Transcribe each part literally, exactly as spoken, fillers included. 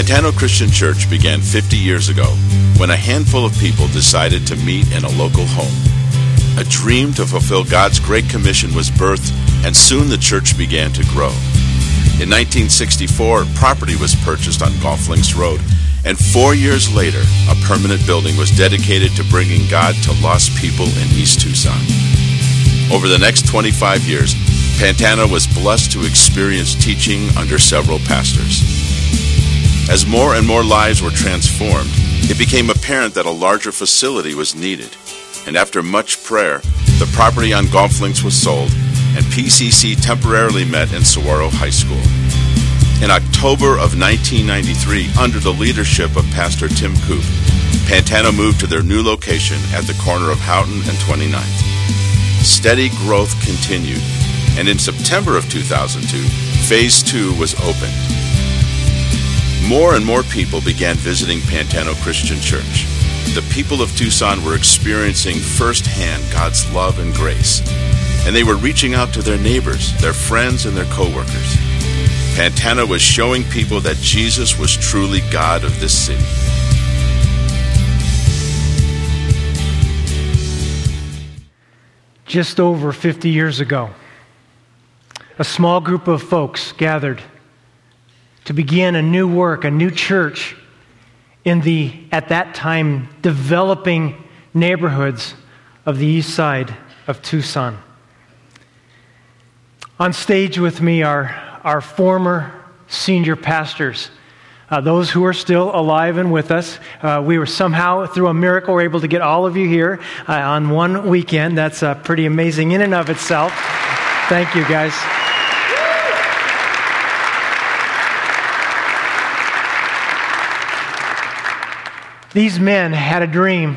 Pantano Christian Church began fifty years ago when a handful of people decided to meet in a local home. A dream to fulfill God's Great Commission was birthed, and soon the church began to grow. In nineteen sixty-four, property was purchased on Golf Links Road, and four years later, a permanent building was dedicated to bringing God to lost people in East Tucson. Over the next twenty-five years, Pantano was blessed to experience teaching under several pastors. As more and more lives were transformed, it became apparent that a larger facility was needed. And after much prayer, the property on Golf Links was sold, and P C C temporarily met in Saguaro High School. In October of nineteen ninety-three, under the leadership of Pastor Tim Coop, Pantano moved to their new location at the corner of Houghton and twenty-ninth. Steady growth continued, and in September of two thousand two, Phase two was opened. More and more people began visiting Pantano Christian Church. The people of Tucson were experiencing firsthand God's love and grace, and they were reaching out to their neighbors, their friends, and their co-workers. Pantano was showing people that Jesus was truly God of this city. Just over fifty years ago, a small group of folks gathered to begin a new work, a new church in the, at that time, developing neighborhoods of the east side of Tucson. On stage with me are our former senior pastors, uh, those who are still alive and with us. Uh, we were somehow, through a miracle, were able to get all of you here uh, on one weekend. That's uh, pretty amazing in and of itself. Thank you, guys. These men had a dream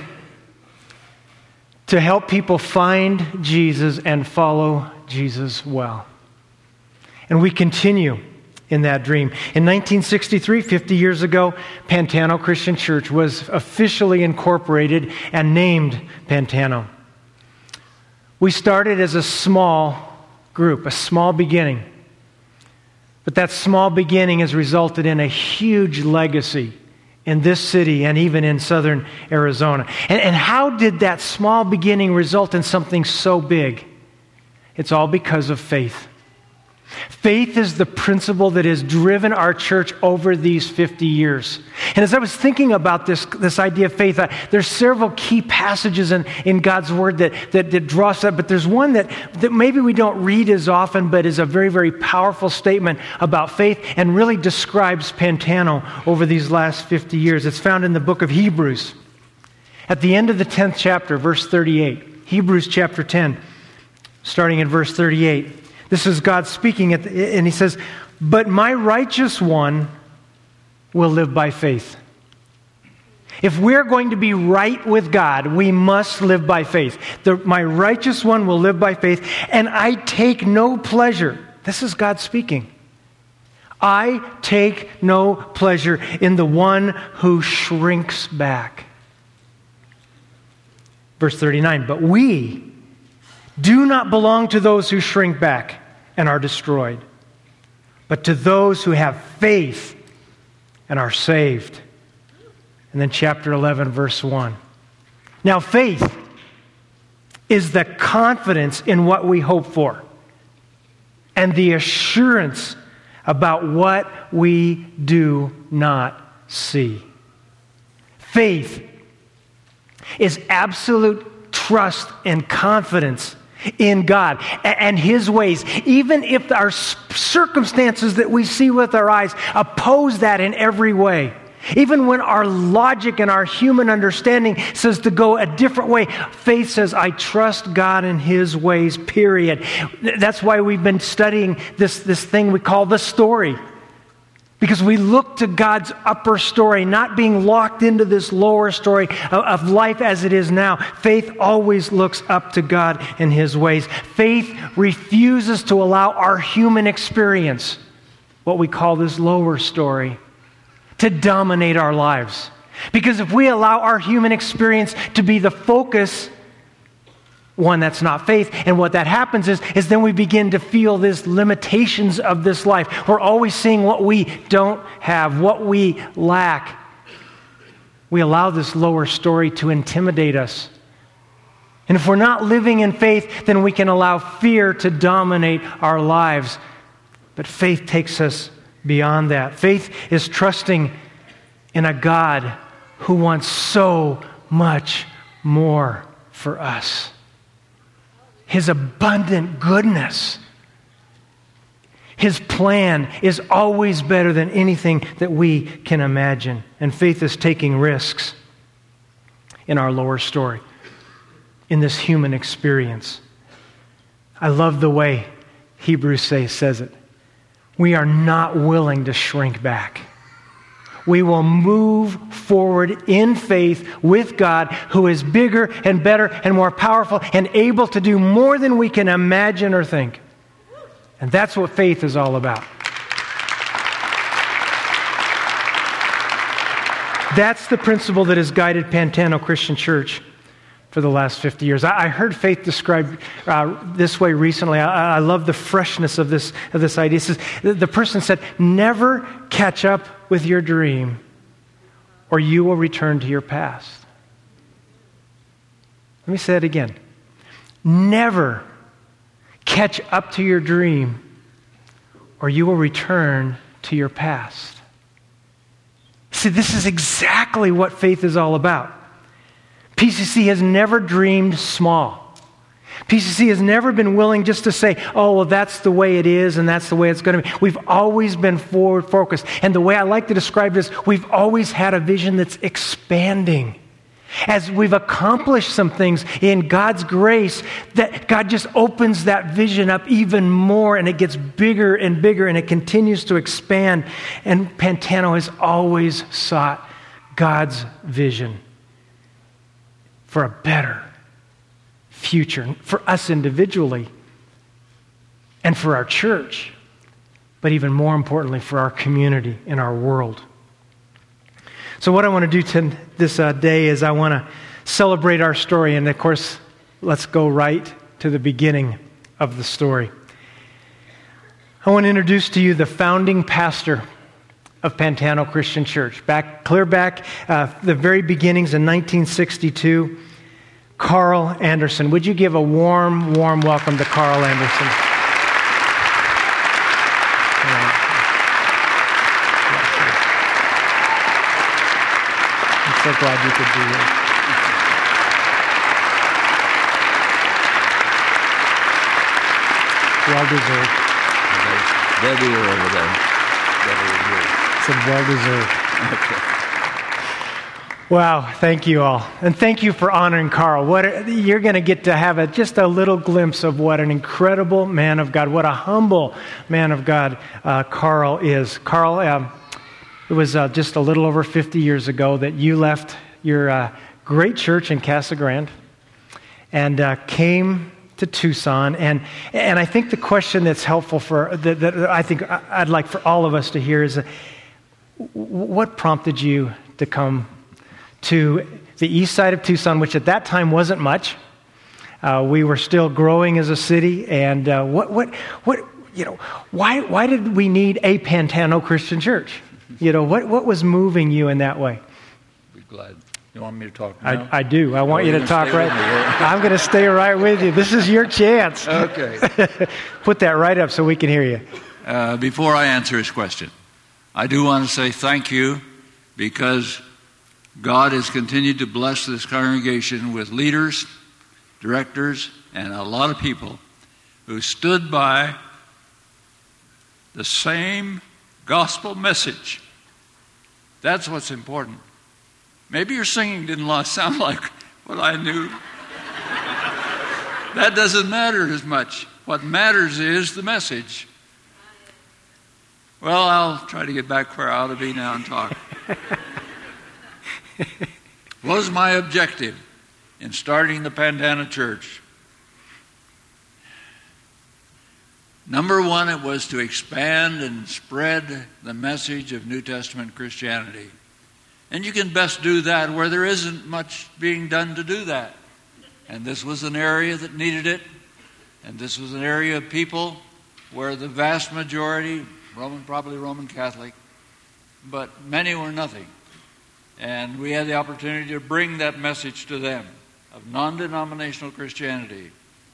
to help people find Jesus and follow Jesus well. And we continue in that dream. In nineteen sixty-three, fifty years ago, Pantano Christian Church was officially incorporated and named Pantano. We started as a small group, a small beginning. But that small beginning has resulted in a huge legacy in this city and even in southern Arizona. And, and how did that small beginning result in something so big? It's all because of faith. Faith is the principle that has driven our church over these fifty years. And as I was thinking about this, this idea of faith, I, there's several key passages in, in God's Word that, that, that draw us up, but there's one that, that maybe we don't read as often, but is a very, very powerful statement about faith and really describes Pantano over these last fifty years. It's found in the book of Hebrews. At the end of the tenth chapter, verse thirty-eight, Hebrews chapter ten, starting in verse thirty-eight. This is God speaking, at the, and he says, "But my righteous one will live by faith." If we're going to be right with God, we must live by faith. The, my righteous one will live by faith, and I take no pleasure. This is God speaking. I take no pleasure in the one who shrinks back. Verse thirty-nine, "But we do not belong to those who shrink back and are destroyed, but to those who have faith and are saved." And then chapter eleven, verse one. "Now faith is the confidence in what we hope for and the assurance about what we do not see." Faith is absolute trust and confidence in God and His ways, even if our circumstances that we see with our eyes oppose that in every way. Even when our logic and our human understanding says to go a different way, faith says, I trust God and His ways, period. That's why we've been studying this, this thing we call the story. Because we look to God's upper story, not being locked into this lower story of, of life as it is now. Faith always looks up to God and His ways. Faith refuses to allow our human experience, what we call this lower story, to dominate our lives. Because if we allow our human experience to be the focus, one that's not faith. And what that happens is, is then we begin to feel these limitations of this life. We're always seeing what we don't have, what we lack. We allow this lower story to intimidate us. And if we're not living in faith, then we can allow fear to dominate our lives. But faith takes us beyond that. Faith is trusting in a God who wants so much more for us. His abundant goodness. His plan is always better than anything that we can imagine. And faith is taking risks in our lower story, in this human experience. I love the way Hebrews say, says it. We are not willing to shrink back. We will move forward in faith with God, who is bigger and better and more powerful and able to do more than we can imagine or think. And that's what faith is all about. That's the principle that has guided Pantano Christian Church for the last fifty years. I heard faith described uh, this way recently. I, I love the freshness of this, of this idea. It says, the person said, never catch up with your dream or you will return to your past. Let me say it again. Never catch up to your dream or you will return to your past. See, this is exactly what faith is all about. P C C has never dreamed small. P C C has never been willing just to say, oh, well, that's the way it is and that's the way it's going to be. We've always been forward focused. And the way I like to describe this, we've always had a vision that's expanding. As we've accomplished some things in God's grace, that God just opens that vision up even more and it gets bigger and bigger and it continues to expand. And Pantano has always sought God's vision for a better future for us individually and for our church, but even more importantly for our community and our world. So what I want to do to this uh, day is I want to celebrate our story, and of course, let's go right to the beginning of the story. I want to introduce to you the founding pastor of Pantano Christian Church. Back, clear back, uh, the very beginnings in nineteen sixty-two, Carl Anderson. Would you give a warm, warm welcome to Carl Anderson? I'm so glad you could be here. Well deserved. Debbie over there. Debbie here. It's well deserved. Okay. Wow, thank you all. And thank you for honoring Carl. What a, you're going to get to have a, just a little glimpse of what an incredible man of God, what a humble man of God uh, Carl is. Carl, um, it was uh, just a little over fifty years ago that you left your uh, great church in Casa Grande and uh, came to Tucson. And and I think the question that's helpful for, that, that I think I'd like for all of us to hear is, uh, what prompted you to come to the east side of Tucson, which at that time wasn't much. Uh, we were still growing as a city, and uh, what, what, what, you know, why, why did we need a Pantano Christian Church? You know, what, what was moving you in that way? Be glad. You want me to talk now? I, I do. I want oh, you to talk right. I'm going to stay right with you. This is your chance. Okay. Put that right up so we can hear you. Uh, before I answer his question, I do want to say thank you because God has continued to bless this congregation with leaders, directors, and a lot of people who stood by the same gospel message. That's what's important. Maybe your singing didn't sound like what I knew. That doesn't matter as much. What matters is the message. Well, I'll try to get back where I ought to be now and talk. Was my objective in starting the Pantano Church? Number one, it was to expand and spread the message of New Testament Christianity. And you can best do that where there isn't much being done to do that. And this was an area that needed it. And this was an area of people where the vast majority, Roman, probably Roman Catholic, but many were nothing. And we had the opportunity to bring that message to them of non-denominational Christianity.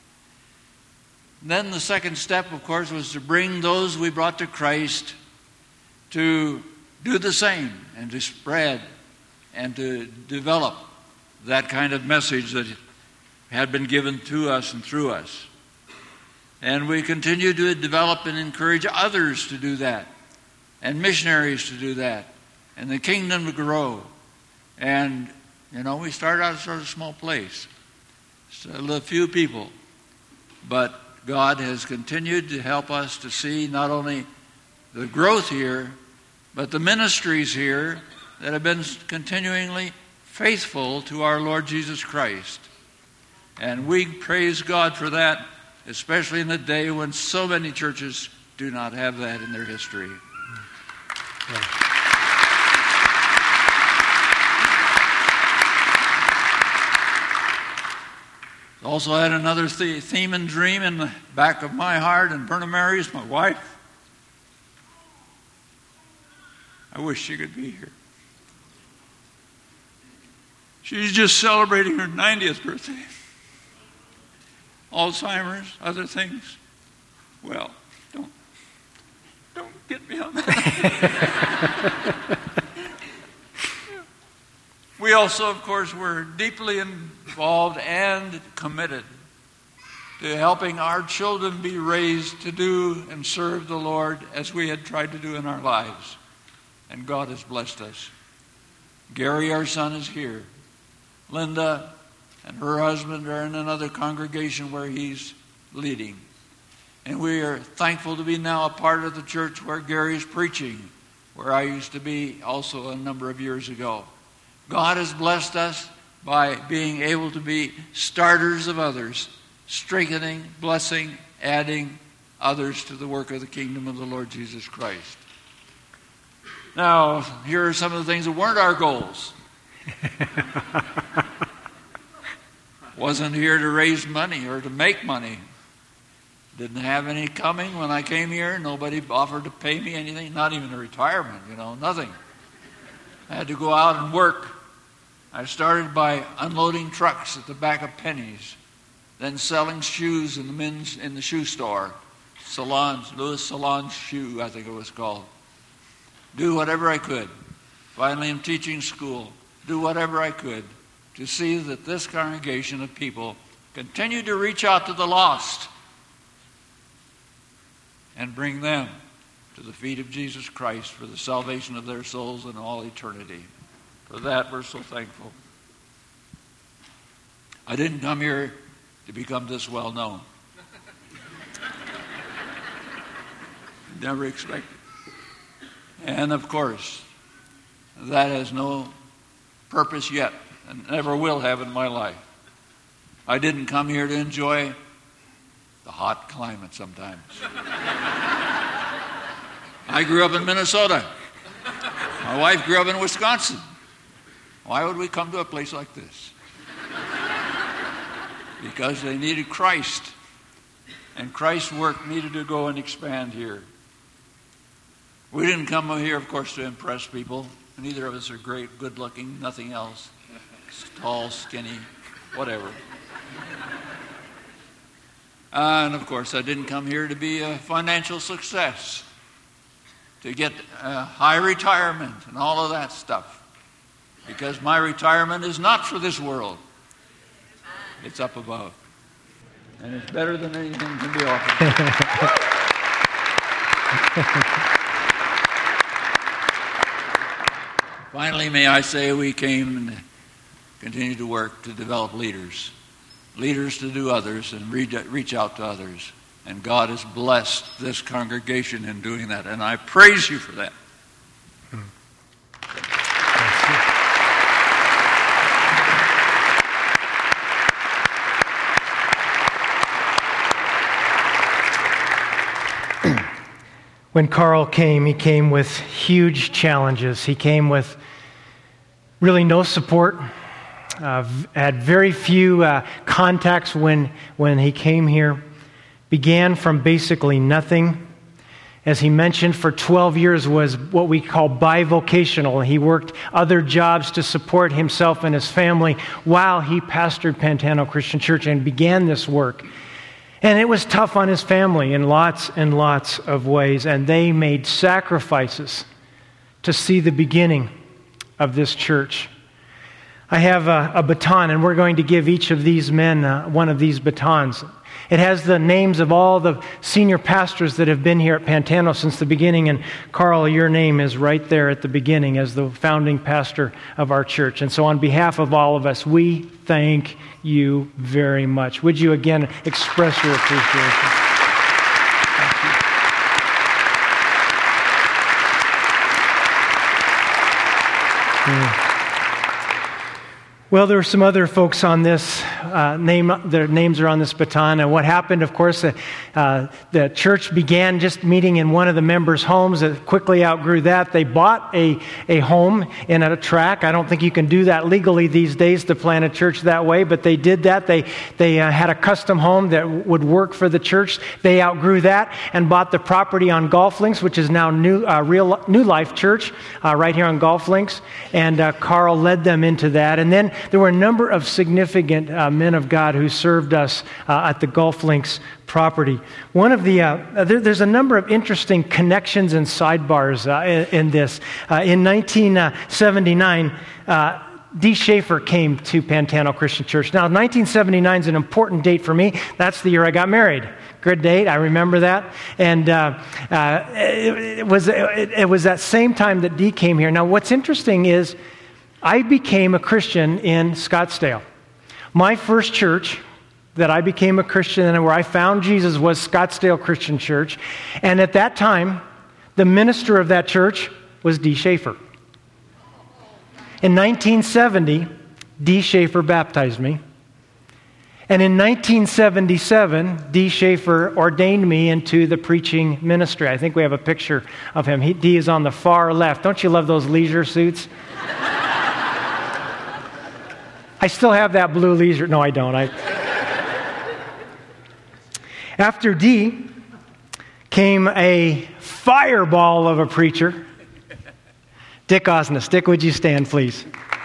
Then the second step, of course, was to bring those we brought to Christ to do the same and to spread and to develop that kind of message that had been given to us and through us. And we continue to develop and encourage others to do that, and missionaries to do that, and the kingdom to grow. And, you know, we started out as sort of a small place, so a few people, but God has continued to help us to see not only the growth here, but the ministries here that have been continually faithful to our Lord Jesus Christ. And we praise God for that, especially in a day when so many churches do not have that in their history. Yeah. Also had another th- theme and dream in the back of my heart, and Berna Mary's my wife. I wish she could be here. She's just celebrating her ninetieth birthday. Alzheimer's, other things. Well, don't don't get me on that. We also, of course, were deeply involved and committed to helping our children be raised to do and serve the Lord as we had tried to do in our lives. And God has blessed us. Gary, our son, is here. Linda and her husband are in another congregation where he's leading. And we are thankful to be now a part of the church where Gary is preaching, where I used to be also a number of years ago. God has blessed us by being able to be starters of others, strengthening, blessing, adding others to the work of the kingdom of the Lord Jesus Christ. Now, here are some of the things that weren't our goals. Wasn't here to raise money or to make money. Didn't have any coming when I came here. Nobody offered to pay me anything, not even a retirement, you know, nothing. I had to go out and work. I started by unloading trucks at the back of Penny's, then selling shoes in the men's in the shoe store, Salons, Louis Salon's Shoe, I think it was called. Do whatever I could. Finally, I'm teaching school. Do whatever I could to see that this congregation of people continue to reach out to the lost and bring them to the feet of Jesus Christ for the salvation of their souls in all eternity. For that, we're so thankful. I didn't come here to become this well known. Never expected. And of course, that has no purpose yet, and never will have in my life. I didn't come here to enjoy the hot climate sometimes. I grew up in Minnesota. My wife grew up in Wisconsin. Why would we come to a place like this? Because they needed Christ. And Christ's work needed to go and expand here. We didn't come here, of course, to impress people. Neither of us are great, good-looking, nothing else. Tall, skinny, whatever. Uh, and, of course, I didn't come here to be a financial success, to get a high retirement and all of that stuff. Because my retirement is not for this world. It's up above. And it's better than anything can be offered. Finally, may I say we came and continue to work to develop leaders. Leaders to do others and reach out to others. And God has blessed this congregation in doing that. And I praise you for that. When Carl came, he came with huge challenges. He came with really no support. uh, had very few uh, contacts when, when he came here, began from basically nothing. As he mentioned, for twelve years was what we call bivocational. He worked other jobs to support himself and his family while he pastored Pantano Christian Church and began this work. And it was tough on his family in lots and lots of ways, and they made sacrifices to see the beginning of this church. I have a, a baton, and we're going to give each of these men uh, one of these batons. It has the names of all the senior pastors that have been here at Pantano since the beginning, and Carl, your name is right there at the beginning as the founding pastor of our church. And so on behalf of all of us, we thank you very much. Would you again express your appreciation? Thank you. Well, there were some other folks on this uh, name. Their names are on this baton. And what happened, of course, uh, uh, the church began just meeting in one of the members' homes. It quickly outgrew that. They bought a, a home in a tract. I don't think you can do that legally these days to plant a church that way, but they did that. They they uh, had a custom home that would work for the church. They outgrew that and bought the property on Golf Links, which is now New uh, Real New Life Church, uh, right here on Golf Links. And uh, Carl led them into that. And then there were a number of significant uh, men of God who served us uh, at the Golf Links property. One of the, uh, there, there's a number of interesting connections and sidebars uh, in, in this. Uh, in nineteen seventy-nine, uh, D. Schaefer came to Pantano Christian Church. Now, nineteen seventy-nine is an important date for me. That's the year I got married. Good date, I remember that. And uh, uh, it, it, was, it, it was that same time that Dee came here. Now, what's interesting is I became a Christian in Scottsdale. My first church that I became a Christian in and where I found Jesus was Scottsdale Christian Church. And at that time, the minister of that church was D. Schaefer. In nineteen seventy, D. Schaefer baptized me. And in nineteen seventy-seven, D. Schaefer ordained me into the preaching ministry. I think we have a picture of him. He, D is on the far left. Don't you love those leisure suits? I still have that blue leisure. No, I don't. I... After D came a fireball of a preacher, Dick Osnes. Dick, would you stand, please?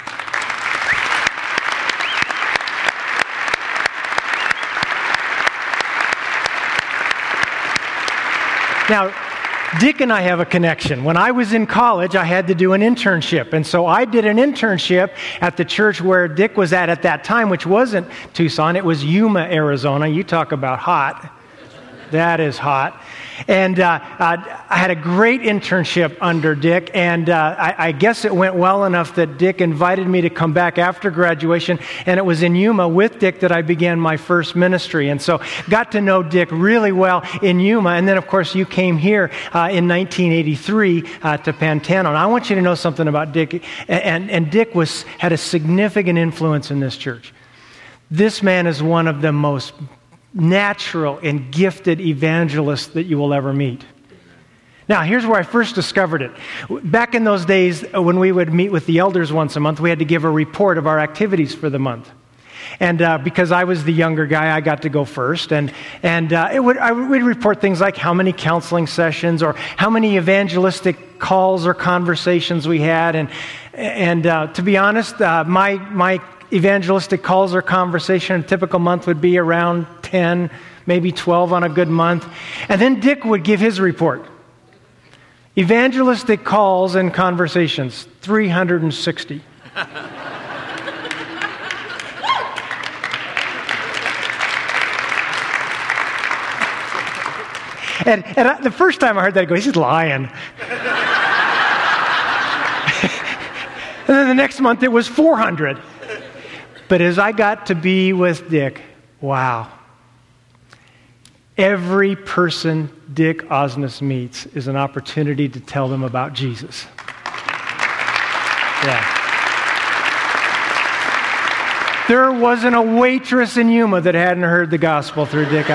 Now, Dick and I have a connection. When I was in college, I had to do an internship. And so I did an internship at the church where Dick was at at that time, which wasn't Tucson. It was Yuma, Arizona. You talk about hot. That is hot. And uh, uh, I had a great internship under Dick, and uh, I, I guess it went well enough that Dick invited me to come back after graduation, and it was in Yuma with Dick that I began my first ministry. And so got to know Dick really well in Yuma, and then, of course, you came here uh, in nineteen eighty-three uh, to Pantano. And I want you to know something about Dick, and, and Dick was had a significant influence in this church. This man is one of the most natural and gifted evangelists that you will ever meet. Now, here's where I first discovered it. Back in those days, when we would meet with the elders once a month, we had to give a report of our activities for the month. And uh, because I was the younger guy, I got to go first. And and uh, it would I would report things like how many counseling sessions or how many evangelistic calls or conversations we had. And and uh, to be honest, uh, my my evangelistic calls or conversation in a typical month would be around ten, maybe twelve on a good month. And then Dick would give his report. Evangelistic calls and conversations, three hundred sixty. And, and I, the first time I heard that, I go, he's just lying. And then the next month it was four hundred. But as I got to be with Dick, wow. Every person Dick Osnes meets is an opportunity to tell them about Jesus. Yeah. There wasn't a waitress in Yuma that hadn't heard the gospel through Dick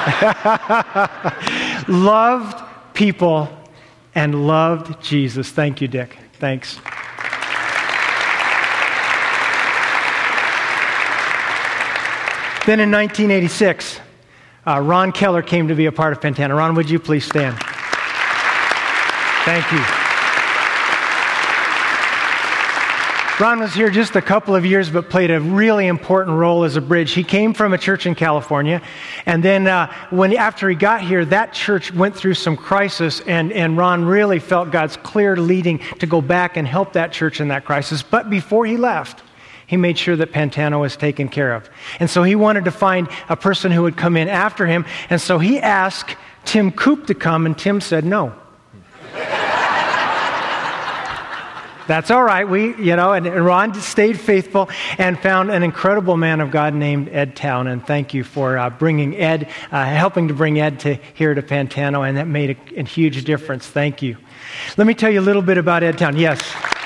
Osnes. Loved people and loved Jesus. Thank you, Dick. Thanks. Then in nineteen eighty-six, uh, Ron Keller came to be a part of Pantano. Ron, would you please stand? Thank you. Ron was here just a couple of years, but played a really important role as a bridge. He came from a church in California, and then uh, when after he got here, that church went through some crisis, and, and Ron really felt God's clear leading to go back and help that church in that crisis. But before he left, he made sure that Pantano was taken care of. And so he wanted to find a person who would come in after him, and so he asked Tim Coop to come, and Tim said no. That's all right. We, you know, and Ron stayed faithful and found an incredible man of God named Ed Town. And thank you for uh, bringing Ed, uh, helping to bring Ed to here to Pantano, and that made a, a huge difference. Thank you. Let me tell you a little bit about Ed Town. Yes.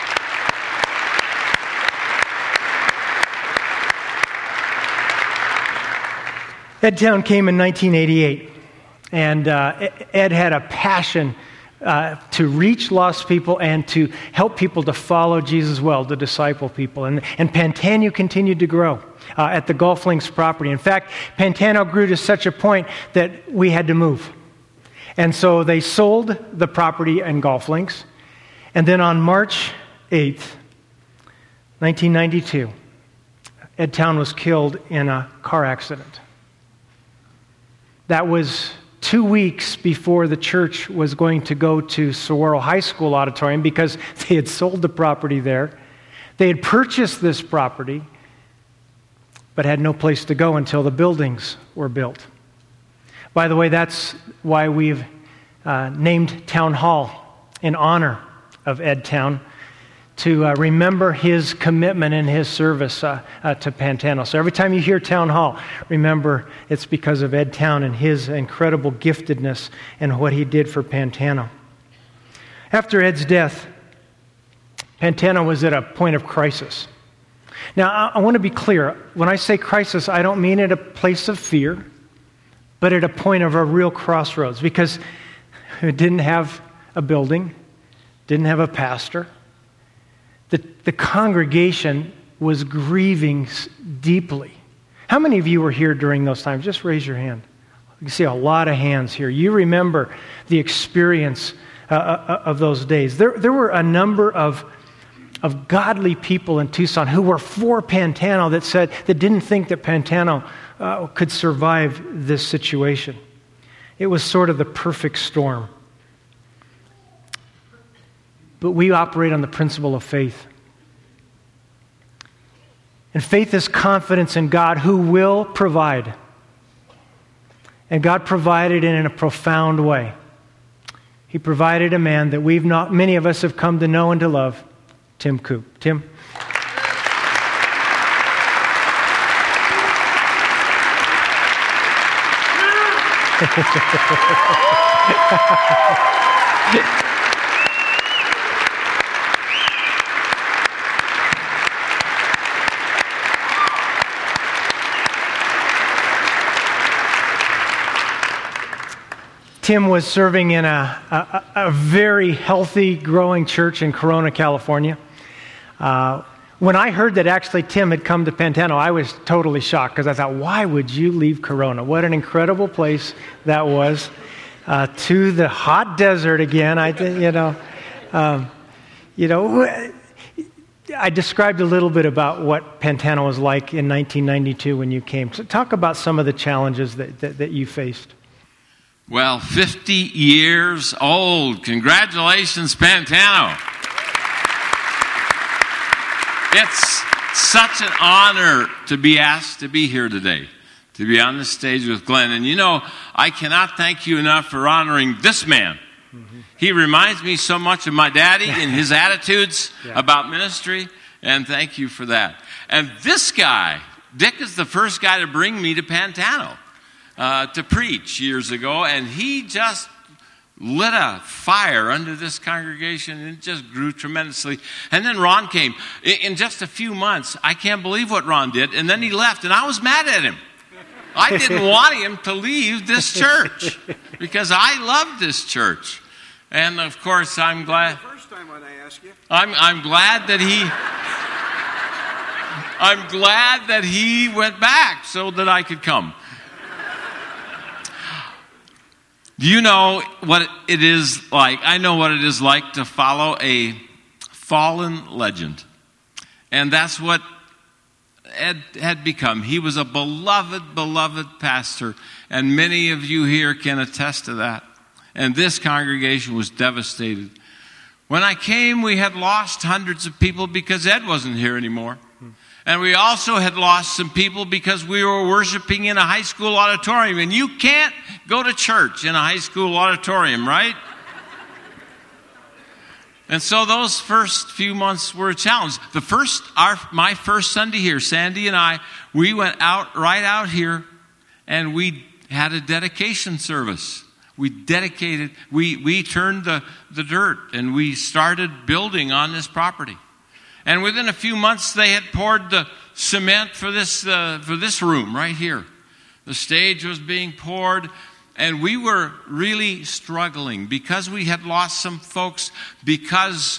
Ed Town came in nineteen eighty-eight, and uh, Ed had a passion Uh, to reach lost people and to help people to follow Jesus well, to disciple people. And, and Pantano continued to grow uh, at the Golf Links property. In fact, Pantano grew to such a point that we had to move. And so they sold the property and Golf Links. And then on March eighth, nineteen ninety-two, Ed Town was killed in a car accident. That was two weeks before the church was going to go to Saguaro High School auditorium because they had sold the property there. They had purchased this property, but had no place to go until the buildings were built. By the way, that's why we've uh, named Town Hall in honor of Ed Town, to uh, remember his commitment and his service uh, uh, to Pantano. So every time you hear Town Hall, remember it's because of Ed Town and his incredible giftedness and what he did for Pantano. After Ed's death, Pantano was at a point of crisis. Now, I, I want to be clear. When I say crisis, I don't mean at a place of fear, but at a point of a real crossroads, because it didn't have a building, didn't have a pastor. The, the congregation was grieving deeply. How many of you were here during those times? Just raise your hand. You can see a lot of hands here. You remember the experience uh, of those days. There, there were a number of, of godly people in Tucson who were for Pantano that said that didn't think that Pantano uh, could survive this situation. It was sort of the perfect storm. But we operate on the principle of faith. And faith is confidence in God who will provide. And God provided it in a profound way. He provided a man that we've not, many of us have come to know and to love, Tim Coop. Tim? Tim was serving in a, a, a very healthy, growing church in Corona, California. Uh, when I heard that actually Tim had come to Pantano, I was totally shocked because I thought, why would you leave Corona? What an incredible place that was. Uh, to the hot desert again, I think, you know. Um, you know, I described a little bit about what Pantano was like in nineteen ninety-two when you came. So talk about some of the challenges that, that, that you faced. Well, fifty years old. Congratulations, Pantano. It's such an honor to be asked to be here today, to be on the stage with Glenn. And you know, I cannot thank you enough for honoring this man. Mm-hmm. He reminds me so much of my daddy and his attitudes yeah. about ministry, and thank you for that. And this guy, Dick, is the first guy to bring me to Pantano. Uh, to preach years ago, and he just lit a fire under this congregation, and it just grew tremendously. And then Ron came. In, in just a few months, I can't believe what Ron did, and then he left, and I was mad at him. I didn't want him to leave this church, because I loved this church. And of course, I'm glad... The first time when I asked you. I'm, I'm glad that he... I'm glad that he went back so that I could come. Do you know what it is like? I know what it is like to follow a fallen legend. And that's what Ed had become. He was a beloved, beloved pastor. And many of you here can attest to that. And this congregation was devastated. When I came, we had lost hundreds of people because Ed wasn't here anymore. And we also had lost some people because we were worshiping in a high school auditorium. And you can't go to church in a high school auditorium, right? And so those first few months were a challenge. The first, our, my first Sunday here, Sandy and I, we went out, right out here, and we had a dedication service. We dedicated, we, we turned the, the dirt, and we started building on this property. And within a few months, they had poured the cement for this uh, for this room right here. The stage was being poured, and we were really struggling because we had lost some folks, because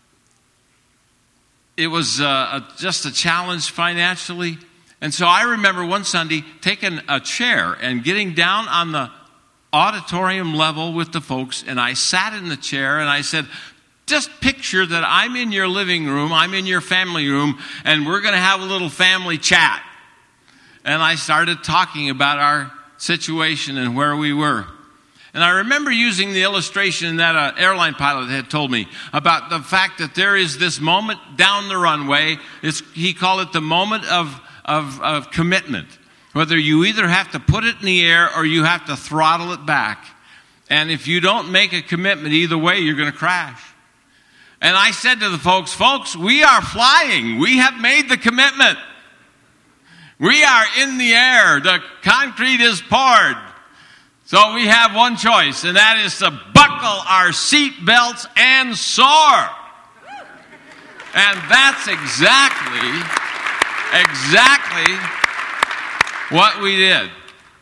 it was uh, a, just a challenge financially. And so I remember one Sunday taking a chair and getting down on the auditorium level with the folks, and I sat in the chair and I said, just picture that I'm in your living room, I'm in your family room, and we're going to have a little family chat. And I started talking about our situation and where we were. And I remember using the illustration that an airline pilot had told me about the fact that there is this moment down the runway. It's, he called it the moment of, of, of commitment. Whether you either have to put it in the air or you have to throttle it back. And if you don't make a commitment either way, you're going to crash. And I said to the folks, folks, we are flying. We have made the commitment. We are in the air. The concrete is poured. So we have one choice, and that is to buckle our seat belts and soar. And that's exactly, exactly what we did.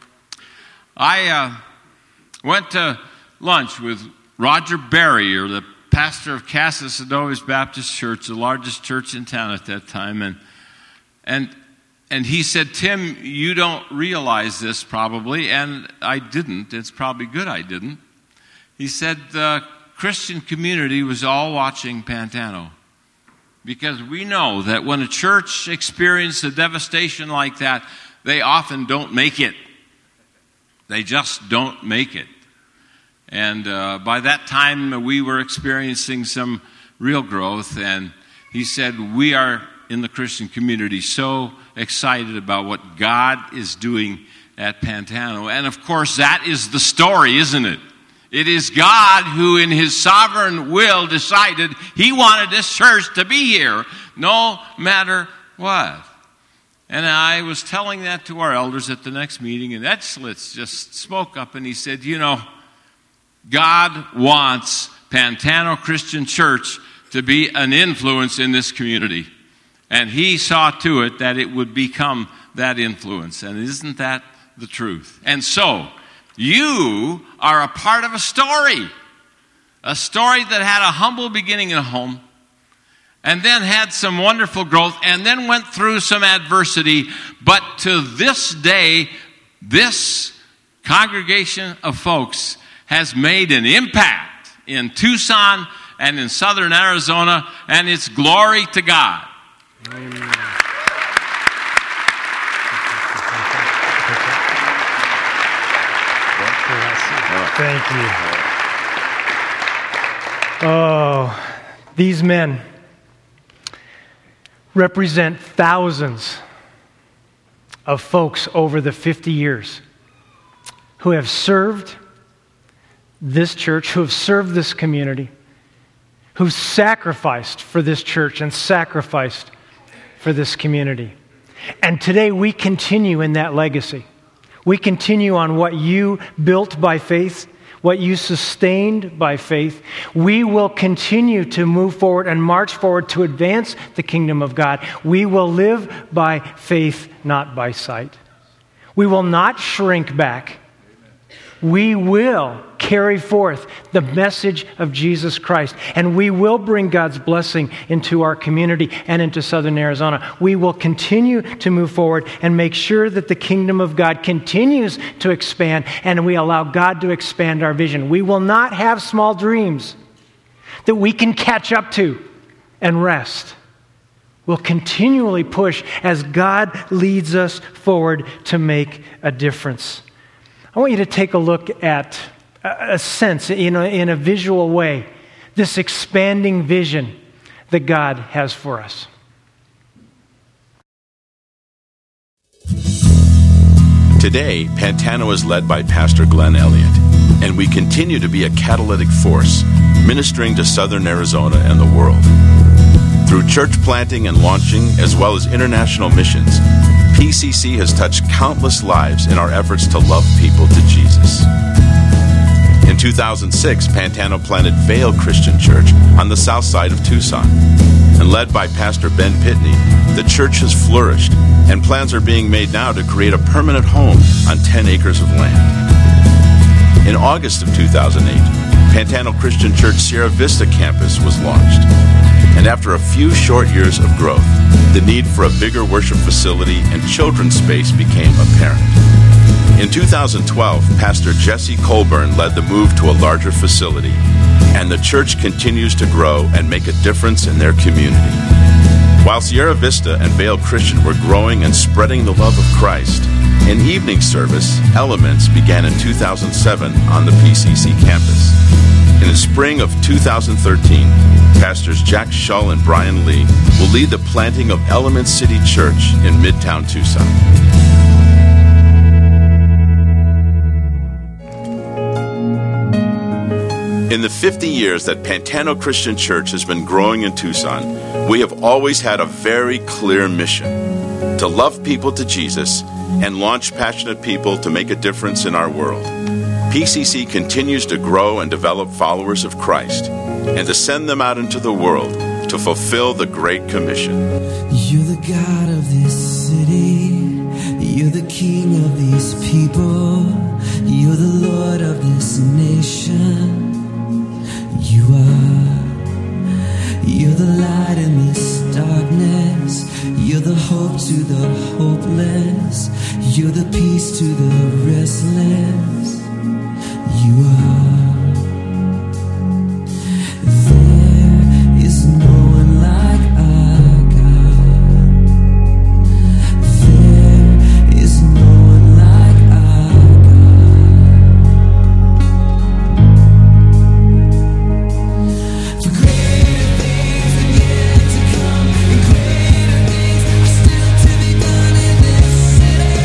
I uh, went to lunch with Roger Berry, or the pastor of Casas-Adobes Baptist Church, the largest church in town at that time. And, and, and he said, Tim, you don't realize this probably. And I didn't. It's probably good I didn't. He said the Christian community was all watching Pantano. Because we know that when a church experiences a devastation like that, they often don't make it. They just don't make it. And uh, by that time, we were experiencing some real growth. And he said, we are in the Christian community so excited about what God is doing at Pantano. And of course, that is the story, isn't it? It is God who, in his sovereign will, decided he wanted this church to be here, no matter what. And I was telling that to our elders at the next meeting, and Ed Schlitz just spoke up and he said, you know, God wants Pantano Christian Church to be an influence in this community. And he saw to it that it would become that influence. And isn't that the truth? And so, you are a part of a story. A story that had a humble beginning in a home, and then had some wonderful growth, and then went through some adversity. But to this day, this congregation of folks has made an impact in Tucson and in southern Arizona, and it's glory to God. Amen. Thank you. Oh, these men represent thousands of folks over the fifty years who have served this church, who have served this community, who've sacrificed for this church and sacrificed for this community. And today we continue in that legacy. We continue on what you built by faith, what you sustained by faith. We will continue to move forward and march forward to advance the kingdom of God. We will live by faith, not by sight. We will not shrink back. We will carry forth the message of Jesus Christ. And we will bring God's blessing into our community and into Southern Arizona. We will continue to move forward and make sure that the kingdom of God continues to expand, and we allow God to expand our vision. We will not have small dreams that we can catch up to and rest. We'll continually push as God leads us forward to make a difference. I want you to take a look at a sense, you know, in a visual way, this expanding vision that God has for us. Today, Pantano is led by Pastor Glenn Elliott, and we continue to be a catalytic force, ministering to Southern Arizona and the world. Through church planting and launching, as well as international missions, P C C has touched countless lives in our efforts to love people to Jesus. In two thousand six, Pantano planted Vale Christian Church on the south side of Tucson. And led by Pastor Ben Pitney, the church has flourished, and plans are being made now to create a permanent home on ten acres of land. In August of two thousand eight, Pantano Christian Church Sierra Vista campus was launched. And after a few short years of growth, the need for a bigger worship facility and children's space became apparent. In two thousand twelve, Pastor Jesse Colburn led the move to a larger facility, and the church continues to grow and make a difference in their community. While Sierra Vista and Vale Christian were growing and spreading the love of Christ, an evening service, Elements, began in two thousand seven on the P C C campus. In the spring of two thousand thirteen, Pastors Jack Shull and Brian Lee will lead the planting of Elements City Church in Midtown Tucson. In the fifty years that Pantano Christian Church has been growing in Tucson, we have always had a very clear mission: to love people to Jesus and launch passionate people to make a difference in our world. P C C continues to grow and develop followers of Christ and to send them out into the world to fulfill the Great Commission. You're the God of this city. You're the King of these people. You're the Lord of this nation. You are. You're the light in this darkness. You're the hope to the hopeless. You're the peace to the restless. You are. There is no one like our God. There is no one like our God. For greater things are yet to come, and greater things are still to be done in this city.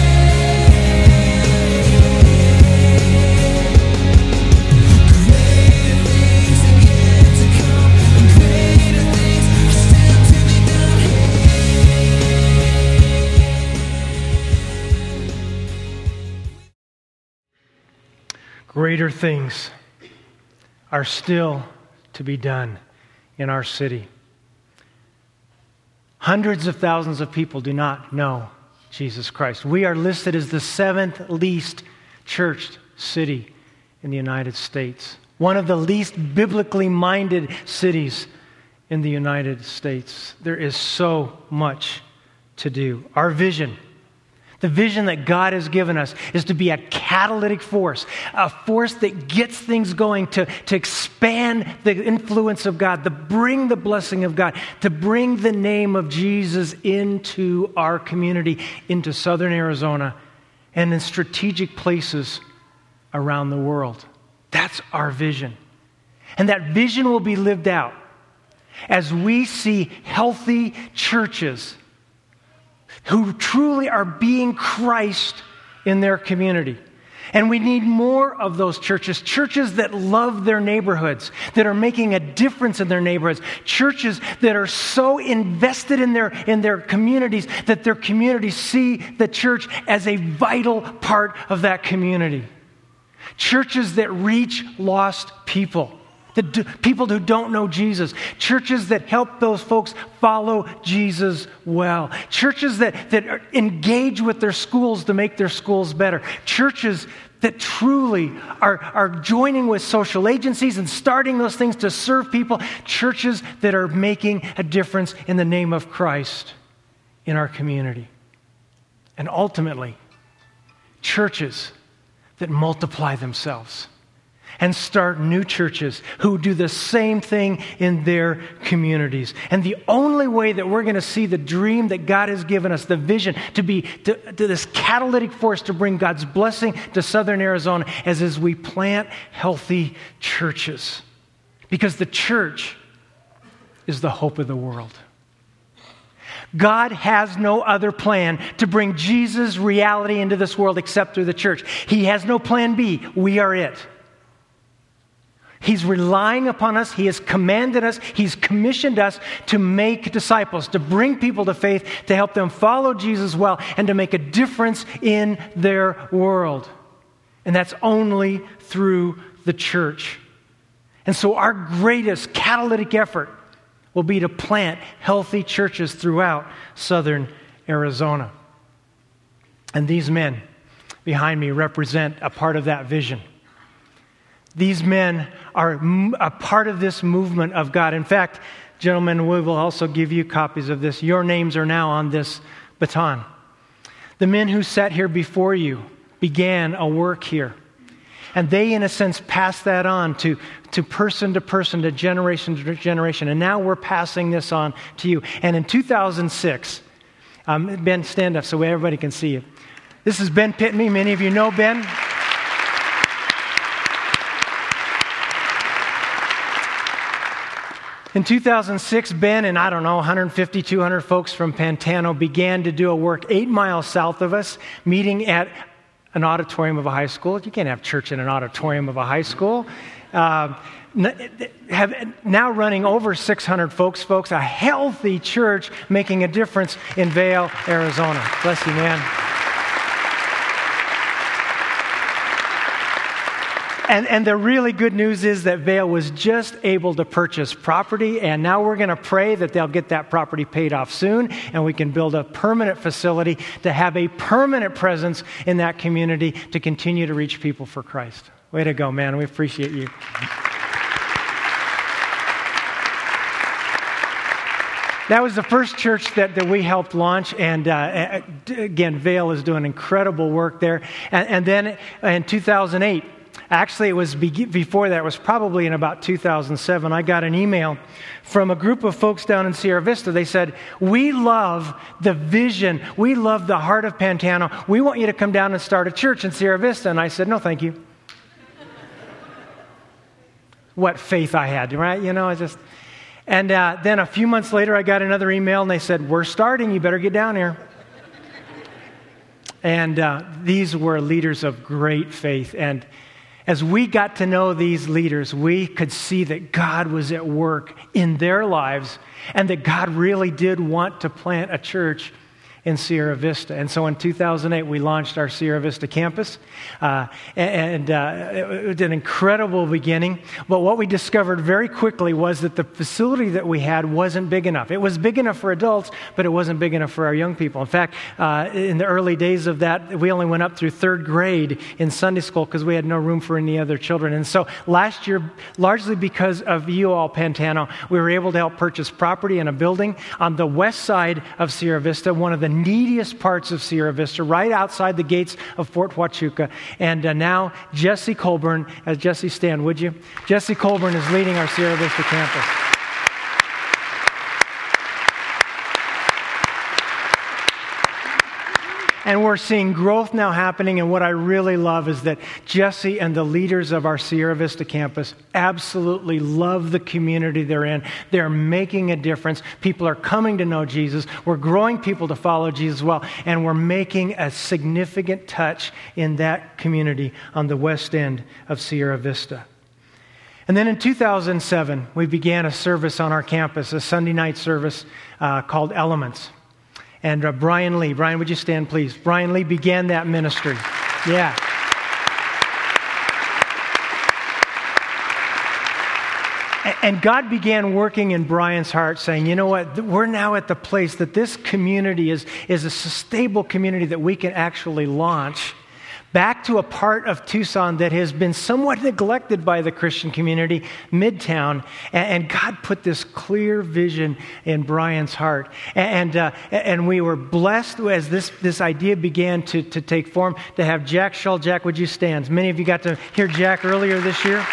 Greater things are still to be done in our city. Hundreds of thousands of people do not know Jesus Christ. We are listed as the seventh least churched city in the United States. One of the least biblically minded cities in the United States. There is so much to do. Our vision, the vision that God has given us, is to be a catalytic force, a force that gets things going, to, to expand the influence of God, to bring the blessing of God, to bring the name of Jesus into our community, into Southern Arizona, and in strategic places around the world. That's our vision. And that vision will be lived out as we see healthy churches who truly are being Christ in their community. And we need more of those churches, churches that love their neighborhoods, that are making a difference in their neighborhoods, churches that are so invested in their, in their communities that their communities see the church as a vital part of that community. Churches that reach lost people. The d- people who don't know Jesus. Churches that help those folks follow Jesus well. Churches that, that are, engage with their schools to make their schools better. Churches that truly are, are joining with social agencies and starting those things to serve people, churches that are making a difference in the name of Christ in our community. And ultimately, churches that multiply themselves and start new churches who do the same thing in their communities. And the only way that we're going to see the dream that God has given us, the vision to be to, to this catalytic force to bring God's blessing to Southern Arizona, is as we plant healthy churches. Because the church is the hope of the world. God has no other plan to bring Jesus' reality into this world except through the church. He has no plan B. We are it. He's relying upon us. He has commanded us. He's commissioned us to make disciples, to bring people to faith, to help them follow Jesus well, and to make a difference in their world. And that's only through the church. And so our greatest catalytic effort will be to plant healthy churches throughout Southern Arizona. And these men behind me represent a part of that vision. These men are a part of this movement of God. In fact, gentlemen, we will also give you copies of this. Your names are now on this baton. The men who sat here before you began a work here. And they, in a sense, passed that on to, to person to person, to generation to generation. And now we're passing this on to you. And in two thousand six, um, Ben, stand up so everybody can see you. This is Ben Pitney. Many of you know Ben. In two thousand six, Ben and, I don't know, one hundred fifty, two hundred folks from Pantano began to do a work eight miles south of us, meeting at an auditorium of a high school. You can't have church in an auditorium of a high school. Uh, have now running over six hundred folks, folks, a healthy church making a difference in Vail, Arizona. Bless you, man. And, and the really good news is that Vail was just able to purchase property, and now we're going to pray that they'll get that property paid off soon, and we can build a permanent facility to have a permanent presence in that community to continue to reach people for Christ. Way to go, man. We appreciate you. That was the first church that, that we helped launch, and uh, again, Vail is doing incredible work there. And, and then in two thousand eight, actually, it was be- before that. It was probably in about two thousand seven. I got an email from a group of folks down in Sierra Vista. They said, "We love the vision. We love the heart of Pantano. We want you to come down and start a church in Sierra Vista." And I said, "No, thank you." What faith I had, right? You know, I just... And uh, then a few months later, I got another email, and they said, "We're starting. You better get down here." And uh, these were leaders of great faith. And as we got to know these leaders, we could see that God was at work in their lives and that God really did want to plant a church in Sierra Vista. And so in two thousand eight, we launched our Sierra Vista campus. Uh, and uh, it was an incredible beginning. But what we discovered very quickly was that the facility that we had wasn't big enough. It was big enough for adults, but it wasn't big enough for our young people. In fact, uh, in the early days of that, we only went up through third grade in Sunday school because we had no room for any other children. And so last year, largely because of you all, Pantano, we were able to help purchase property and a building on the west side of Sierra Vista, one of the neediest parts of Sierra Vista, right outside the gates of Fort Huachuca. And uh, now Jesse Colburn, as Jesse stand, would you? Jesse Colburn is leading our Sierra Vista campus. And we're seeing growth now happening, and what I really love is that Jesse and the leaders of our Sierra Vista campus absolutely love the community they're in. They're making a difference. People are coming to know Jesus. We're growing people to follow Jesus well, and we're making a significant touch in that community on the west end of Sierra Vista. And then in two thousand seven, we began a service on our campus, a Sunday night service uh, called Elements. And uh, Brian Lee, Brian, would you stand, please? Brian Lee began that ministry. Yeah. And God began working in Brian's heart, saying, you know what, we're now at the place that this community is, is a stable community that we can actually launch. back to a part of Tucson that has been somewhat neglected by the Christian community, Midtown. And God put this clear vision in Brian's heart. And uh, and we were blessed as this, this idea began to, to take form to have Jack Shull. Jack, would you stand? Many of you got to hear Jack earlier this year.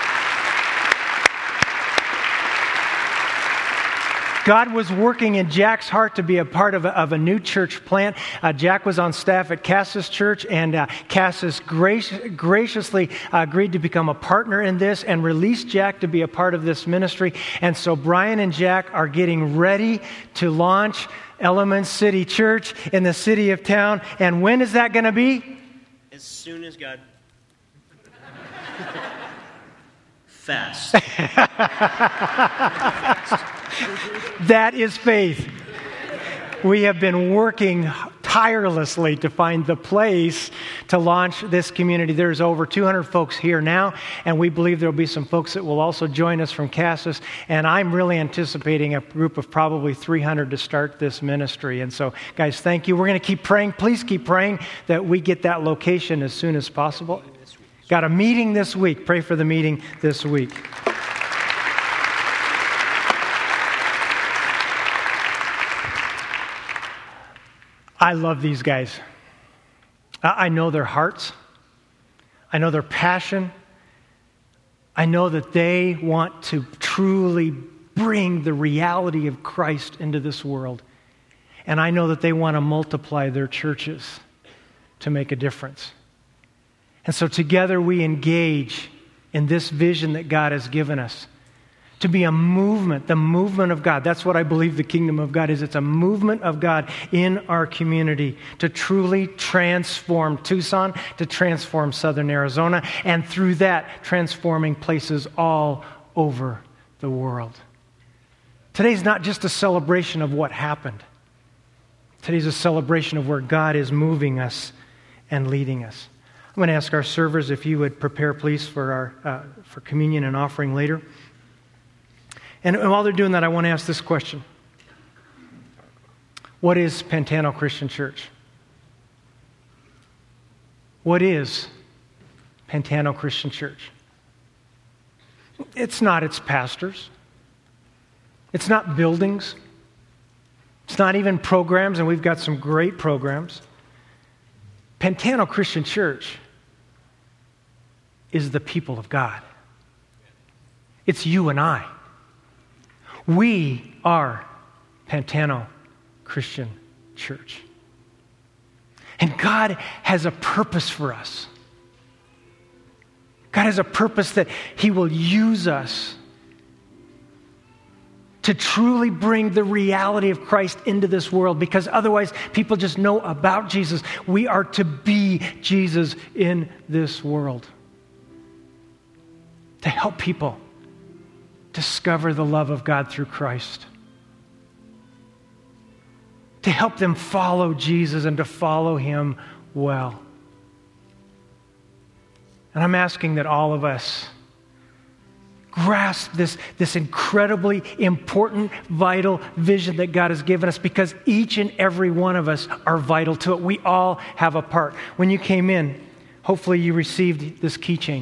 God was working in Jack's heart to be a part of a, of a new church plant. Uh, Jack was on staff at Cassis Church, and uh, Cassis grac- graciously uh, agreed to become a partner in this and released Jack to be a part of this ministry. And so Brian and Jack are getting ready to launch Elements City Church in the city of town. And when is that going to be? As soon as God... Fast. That is faith. We have been working tirelessly to find the place to launch this community. There's over two hundred folks here now, and we believe there will be some folks that will also join us from Cassis. And I'm really anticipating a group of probably three hundred to start this ministry. And so, guys, thank you. We're going to keep praying. Please keep praying that we get that location as soon as possible. Got a meeting this week. Pray for the meeting this week. I love these guys. I know their hearts. I know their passion. I know that they want to truly bring the reality of Christ into this world. And I know that they want to multiply their churches to make a difference. And so together we engage in this vision that God has given us to be a movement, the movement of God. That's what I believe the kingdom of God is. It's a movement of God in our community to truly transform Tucson, to transform Southern Arizona, and through that, transforming places all over the world. Today's not just a celebration of what happened. Today's a celebration of where God is moving us and leading us. I'm going to ask our servers if you would prepare, please, for our uh, for communion and offering later. And while they're doing that, I want to ask this question. What is Pantano Christian Church? What is Pantano Christian Church? It's not its pastors. It's not buildings. It's not even programs, and we've got some great programs. Pantano Christian Church is the people of God. It's you and I. We are Pantano Christian Church. And God has a purpose for us. God has a purpose that He will use us to truly bring the reality of Christ into this world, because otherwise people just know about Jesus. We are to be Jesus in this world. To help people discover the love of God through Christ. To help them follow Jesus and to follow Him well. And I'm asking that all of us grasp this, this incredibly important, vital vision that God has given us, because each and every one of us are vital to it. We all have a part. When you came in, hopefully you received this keychain.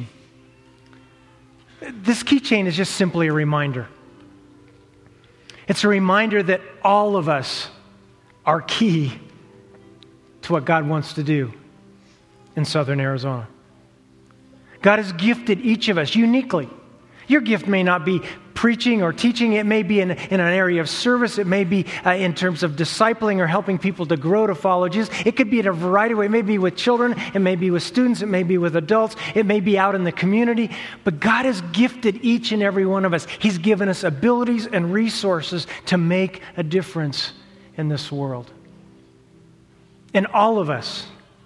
This keychain is just simply a reminder. It's a reminder that all of us are key to what God wants to do in Southern Arizona. God has gifted each of us uniquely. Your gift may not be preaching or teaching. It may be in, in an area of service. It may be uh, in terms of discipling or helping people to grow to follow Jesus. It could be in a variety of ways. It may be with children. It may be with students. It may be with adults. It may be out in the community. But God has gifted each and every one of us. He's given us abilities and resources to make a difference in this world. And all of us,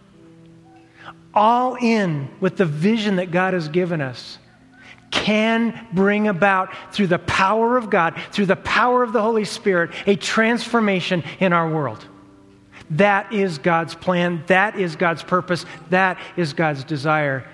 all in with the vision that God has given us, can bring about, through the power of God, through the power of the Holy Spirit, a transformation in our world. That is God's plan. That is God's purpose. That is God's desire.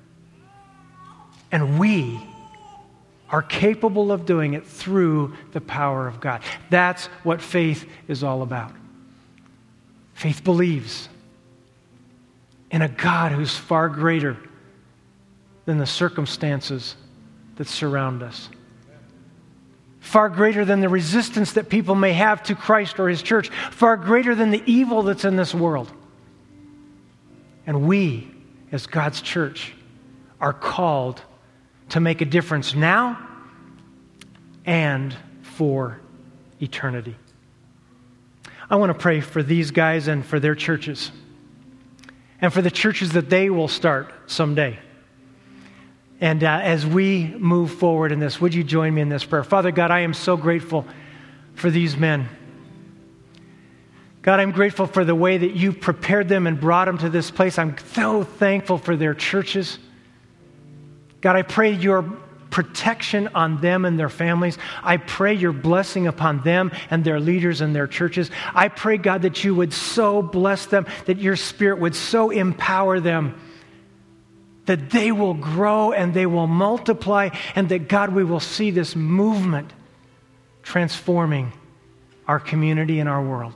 And we are capable of doing it through the power of God. That's what faith is all about. Faith believes, in a God who's far greater than the circumstances that surround us. Far greater than the resistance that people may have to Christ or His church. Far greater than the evil that's in this world. And we, as God's church, are called to make a difference now and for eternity. I want to pray for these guys and for their churches, and for the churches that they will start someday. And uh, as we move forward in this, would you join me in this prayer? Father God, I am so grateful for these men. God, I'm grateful for the way that you prepared them and brought them to this place. I'm so thankful for their churches. God, I pray your protection on them and their families. I pray your blessing upon them and their leaders and their churches. I pray, God, that you would so bless them, that your Spirit would so empower them, that they will grow and they will multiply, and that, God, we will see this movement transforming our community and our world.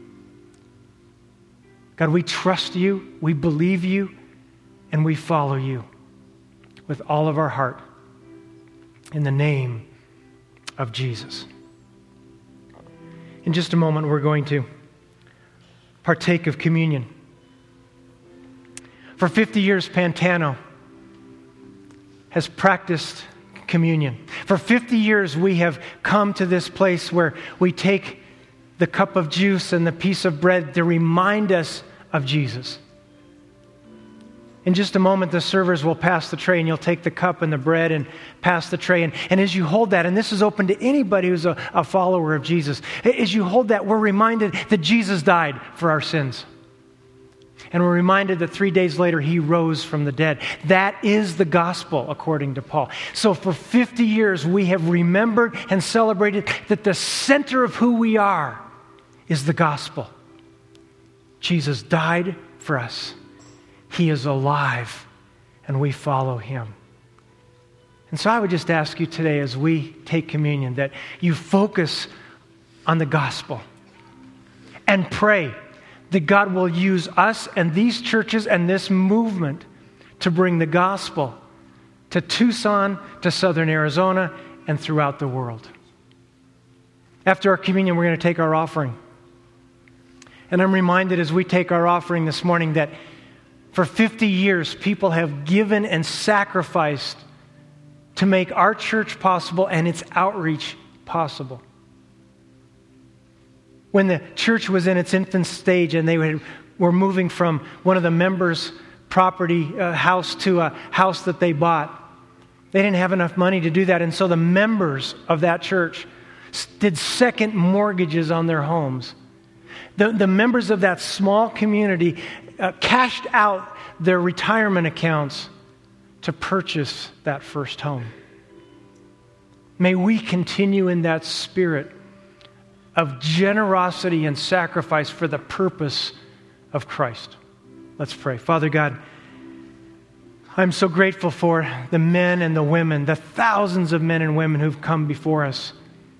God, we trust you, we believe you, and we follow you with all of our heart. In the name of Jesus. In just a moment, we're going to partake of communion. For fifty years, Pantano has practiced communion. For fifty years, we have come to this place where we take the cup of juice and the piece of bread to remind us of Jesus. In just a moment, the servers will pass the tray, and you'll take the cup and the bread and pass the tray. And, and as you hold that, and this is open to anybody who's a, a follower of Jesus, as you hold that, we're reminded that Jesus died for our sins. And we're reminded that three days later, He rose from the dead. That is the gospel, according to Paul. So for fifty years, we have remembered and celebrated that the center of who we are is the gospel. Jesus died for us. He is alive, and we follow Him. And so I would just ask you today, as we take communion, that you focus on the gospel and pray that God will use us and these churches and this movement to bring the gospel to Tucson, to Southern Arizona, and throughout the world. After our communion, we're going to take our offering. And I'm reminded as we take our offering this morning that for fifty years, people have given and sacrificed to make our church possible and its outreach possible. When the church was in its infant stage and they were moving from one of the members' property uh, house to a house that they bought, they didn't have enough money to do that. And so the members of that church did second mortgages on their homes. The, the members of that small community uh, cashed out their retirement accounts to purchase that first home. May we continue in that spirit of generosity and sacrifice for the purpose of Christ. Let's pray. Father God, I'm so grateful for the men and the women, the thousands of men and women who've come before us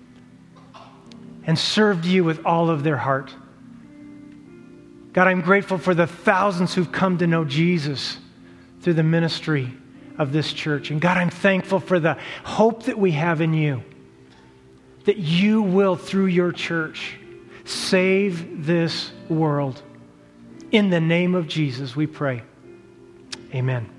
and served you with all of their heart. God, I'm grateful for the thousands who've come to know Jesus through the ministry of this church. And God, I'm thankful for the hope that we have in you, that you will, through your church, save this world. In the name of Jesus, we pray. Amen.